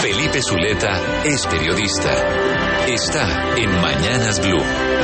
Felipe Zuleta es periodista. Está en Mañanas Blue.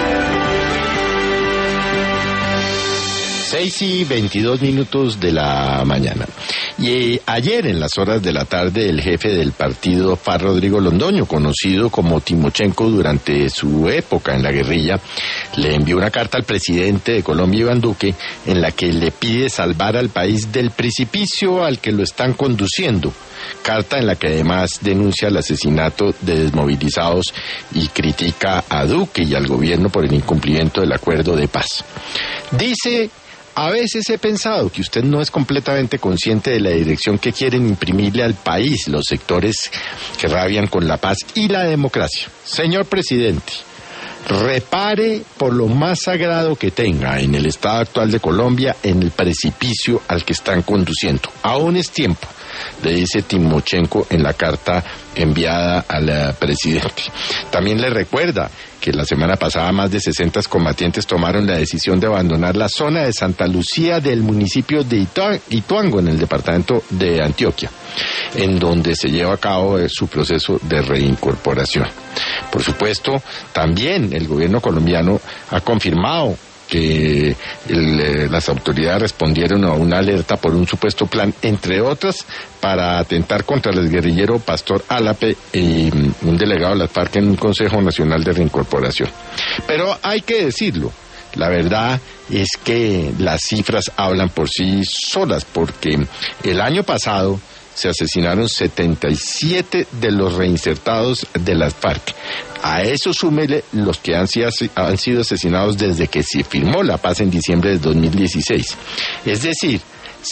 6:22 de la mañana. Y ayer en las horas de la tarde el jefe del partido FARC, Rodrigo Londoño, conocido como Timochenko durante su época en la guerrilla, le envió una carta al presidente de Colombia, Iván Duque, en la que le pide salvar al país del precipicio al que lo están conduciendo. Carta en la que además denuncia el asesinato de desmovilizados y critica a Duque y al gobierno por el incumplimiento del acuerdo de paz. Dice: a veces he pensado que usted no es completamente consciente de la dirección que quieren imprimirle al país los sectores que rabian con la paz y la democracia. Señor presidente, repare por lo más sagrado que tenga en el estado actual de Colombia en el precipicio al que están conduciendo. Aún es tiempo, le dice Timochenko en la carta enviada al presidente. También le recuerda que la semana pasada más de 60 combatientes tomaron la decisión de abandonar la zona de Santa Lucía del municipio de Ituango, en el departamento de Antioquia, en donde se lleva a cabo su proceso de reincorporación. Por supuesto, también el gobierno colombiano ha confirmado que las autoridades respondieron a una alerta por un supuesto plan, entre otras, para atentar contra el guerrillero Pastor Álape y un delegado de las FARC en un Consejo Nacional de Reincorporación. Pero hay que decirlo, la verdad es que las cifras hablan por sí solas, porque el año pasado se asesinaron 77 de los reinsertados de las FARC. A eso súmele los que han sido asesinados desde que se firmó la paz en diciembre de 2016. Es decir,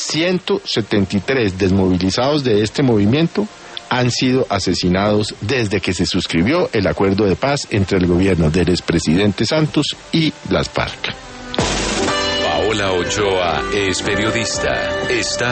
173 desmovilizados de este movimiento han sido asesinados desde que se suscribió el acuerdo de paz entre el gobierno del expresidente Santos y las FARC. Paola Ochoa es periodista. Está